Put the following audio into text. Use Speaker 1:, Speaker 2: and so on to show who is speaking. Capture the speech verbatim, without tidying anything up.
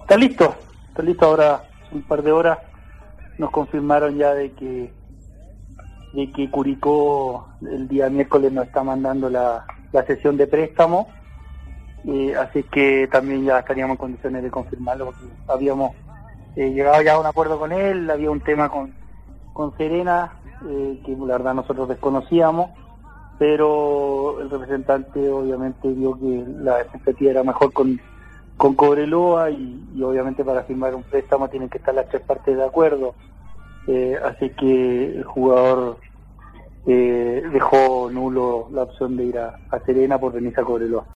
Speaker 1: Está listo, está listo ahora, un par de horas nos confirmaron ya de que de que Curicó el día miércoles nos está mandando la, la sesión de préstamo, eh, así que también ya estaríamos en condiciones de confirmarlo, porque habíamos eh, llegado ya a un acuerdo con él, había un tema con, con Serena, eh, que la verdad nosotros desconocíamos, pero el representante obviamente vio que la expectativa era mejor con, con Cobreloa y, y obviamente para firmar un préstamo tienen que estar las tres partes de acuerdo. Eh, así que el jugador eh, dejó nulo la opción de ir a, a Serena por venirse a Cobreloa.